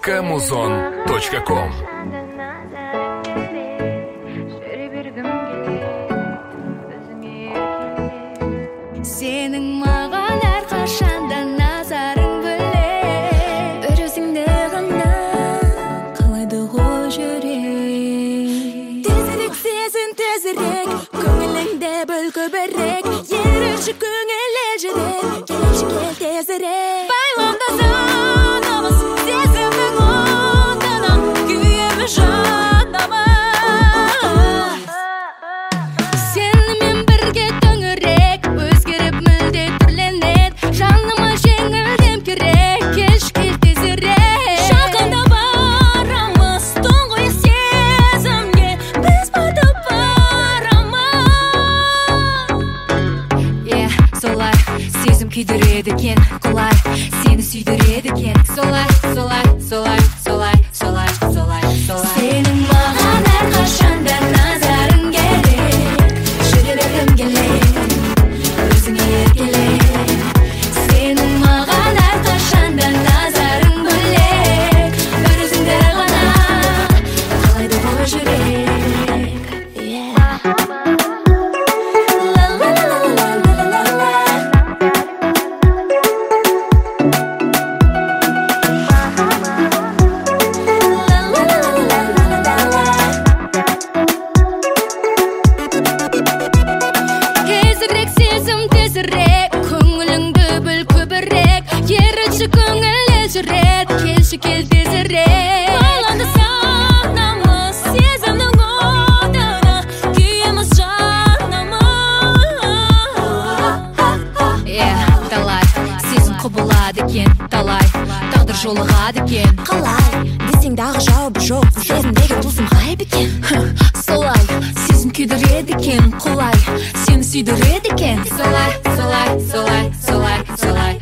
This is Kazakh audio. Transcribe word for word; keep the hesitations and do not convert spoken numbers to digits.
камузон точка ком. Сенің маған әрқашанда назарың бөлек, бір өзіңді ғана қалайды ғой жүрек. Тезірек сезін, тезірек көңіліңді бөл көбірек, ерінші көңілі жүрек, келші кел тезірек. Байландасамыз сезімнің отына, күйеміз жанама. Сенімен бірге төңірек өзгеріп мүлде түрленеді, жаныма жеңілдем керек, келші кел тезірек. Жақында барамыз тұңғиық сезімге, біз батып барамыз. Yeah, солай сезім күйдіреді екен, құлай сені сүйдіреді екен. Солай, солай, солай, солай, солай, солай, солай. Сенің маған әрқашанда назарың керек, жүрегім келек, өзіңе еркелек. Сенің маған әрқашанда назарың бөлек, бір өзіңді ғана қалайды ғой жүрек. Yeah. La la la la la la la la. Тезірек сезім, тезірек көңіліңді бөл көбірек, ерінші көңілі жүрек, келші кел тезірек. Байланды санамыз сезімнің отына, күйеміз жанама. Yeah, талай сезім құбылады екен, талай тағдыр жолығады екен. Қалай десең дағы жауабы жоқ, сезімдегі тылсым ғайып екен. Солай сезім күйдіреді екен, құлай сені сүйдіреді екен. Солай, солай, солай, солай, солай,